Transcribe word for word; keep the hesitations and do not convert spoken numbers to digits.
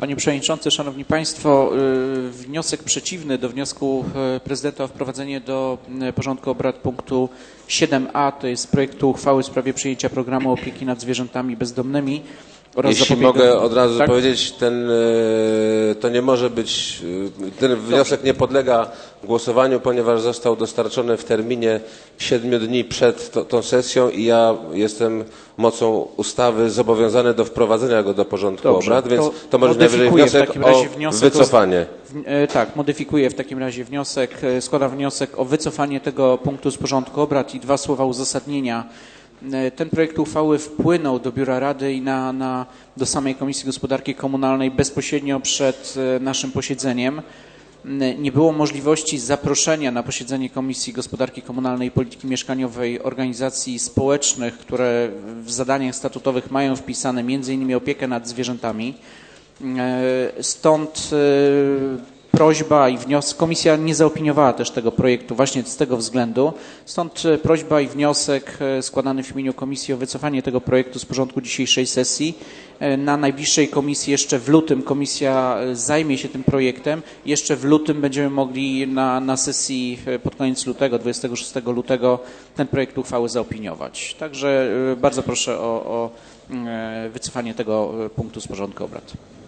Panie Przewodniczący, Szanowni Państwo, wniosek przeciwny do wniosku prezydenta o wprowadzenie do porządku obrad punktu siedem a, to jest projektu uchwały w sprawie przyjęcia programu opieki nad zwierzętami bezdomnymi. Oraz Jeśli zapobiega... mogę od razu tak? powiedzieć, ten, to nie może być, ten wniosek nie podlega głosowaniu, ponieważ został dostarczony w terminie siedmiu dni przed to, tą sesją i ja jestem mocą ustawy zobowiązany do wprowadzenia go do porządku Dobrze, obrad, więc to, to może najwyżej wniosek o wniosek wycofanie. O, tak, modyfikuję w takim razie wniosek, składam wniosek o wycofanie tego punktu z porządku obrad i dwa słowa uzasadnienia. Ten projekt uchwały wpłynął do Biura Rady i na, na, do samej Komisji Gospodarki Komunalnej bezpośrednio przed naszym posiedzeniem. Nie było możliwości zaproszenia na posiedzenie Komisji Gospodarki Komunalnej i Polityki Mieszkaniowej organizacji społecznych, które w zadaniach statutowych mają wpisane między innymi opiekę nad zwierzętami. Stąd prośba i wniosek, komisja nie zaopiniowała też tego projektu właśnie z tego względu, stąd prośba i wniosek składany w imieniu komisji o wycofanie tego projektu z porządku dzisiejszej sesji. Na najbliższej komisji jeszcze w lutym komisja zajmie się tym projektem. Jeszcze w lutym będziemy mogli na, na sesji pod koniec lutego, dwudziestego szóstego lutego ten projekt uchwały zaopiniować. Także bardzo proszę o, o wycofanie tego punktu z porządku obrad.